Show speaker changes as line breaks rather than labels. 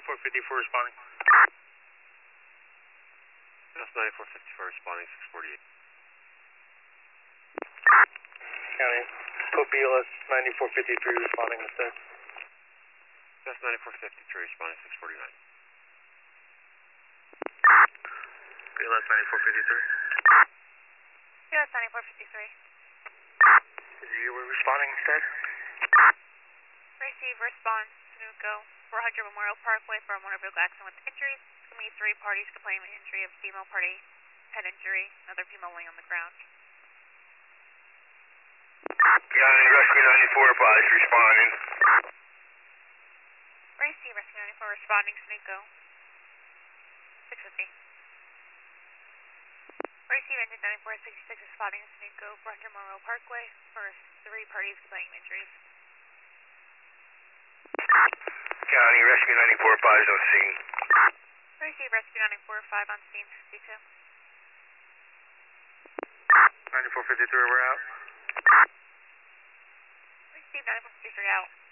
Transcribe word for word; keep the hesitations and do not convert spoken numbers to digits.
ninety-four fifty-four responding.
That's ninety-four fifty-four responding, six forty-eight.
County, Copilas ninety-four fifty-three responding instead.
That's ninety-four fifty-three responding, six forty-nine.
Copilas ninety-four fifty-three.
Yes, ninety-four fifty-three.
You were responding instead?
Receive response, Sunoco, four hundred Memorial Parkway for a motor vehicle accident with injuries. It's going to be three parties complaining of injury of female party, head injury, another female laying on the ground.
County, Rescue ninety-four advised responding.
Receive Rescue ninety-four responding, Sunoco, six fifty. Receive Engine ninety-four sixty-six responding, Sunoco, four hundred Memorial Parkway for three parties complaining of injuries.
County, Rescue ninety-four advised on scene.
Receive Rescue ninety-four five on scene, fifty-two.
ninety-four fifty-three, we're out.
Receive ninety-four fifty-three out.